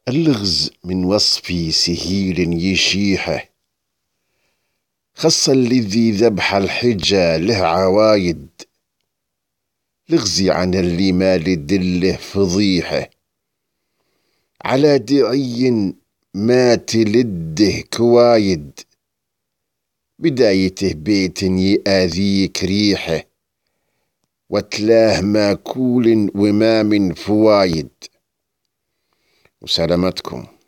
اللغز من وصفي سهيل يشيحه، خص الذي ذبح الحجة له عوايد، لغزي عن اللي ما لدله فضيحه، على دعي ما تلده كوايد، بدايته بيت يآذيك ريحه، وتلاه ماكول وما من فوايد. وسلامتكم.